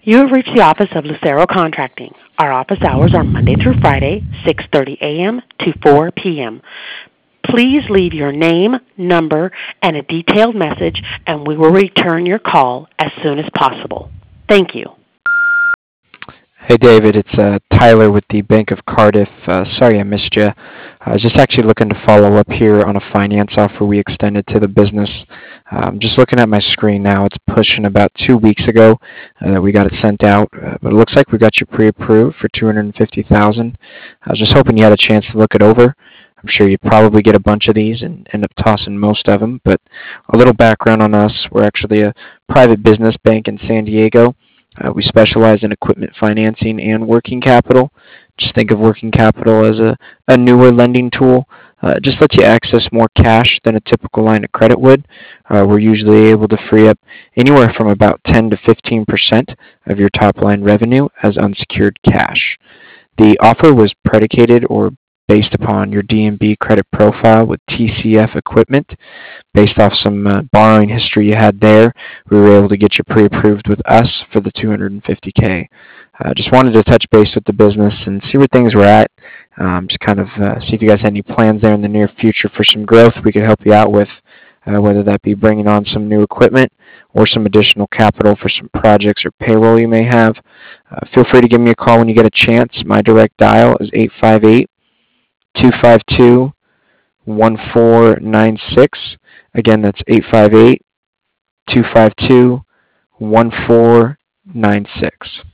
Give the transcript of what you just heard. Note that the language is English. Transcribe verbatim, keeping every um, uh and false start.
You have reached the office of Lucero Contracting. Our office hours are Monday through Friday, six thirty a.m. to four p.m. Please leave your name, number, and a detailed message, and we will return your call as soon as possible. Thank you. Hey David, it's uh, Tyler with the Bank of Cardiff. Uh, sorry I missed you. I was just actually looking to follow up here on a finance offer we extended to the business. Um, just looking at my screen now, it's pushing about two weeks ago uh, that we got it sent out, uh, but it looks like we got you pre-approved for two hundred fifty thousand dollars. I was just hoping you had a chance to look it over. I'm sure you probably get a bunch of these and end up tossing most of them, but a little background on us. We're actually a private business bank in San Diego. Uh, we specialize in equipment financing and working capital. Just think of working capital as a, a newer lending tool. Uh, just lets you access more cash than a typical line of credit would. Uh, we're usually able to free up anywhere from about ten to fifteen percent of your top line revenue as unsecured cash. The offer was predicated or based upon your D and B credit profile with T C F equipment. Based off some uh, borrowing history you had there, we were able to get you pre-approved with us for the two hundred fifty thousand dollars. Uh, just wanted to touch base with the business and see where things were at. Um, just kind of uh, see if you guys had any plans there in the near future for some growth we could help you out with, uh, whether that be bringing on some new equipment or some additional capital for some projects or payroll you may have. Uh, feel free to give me a call when you get a chance. My direct dial is eight five eight, two five two, one four nine six. Again, that's eight five eight, two five two, one four nine six.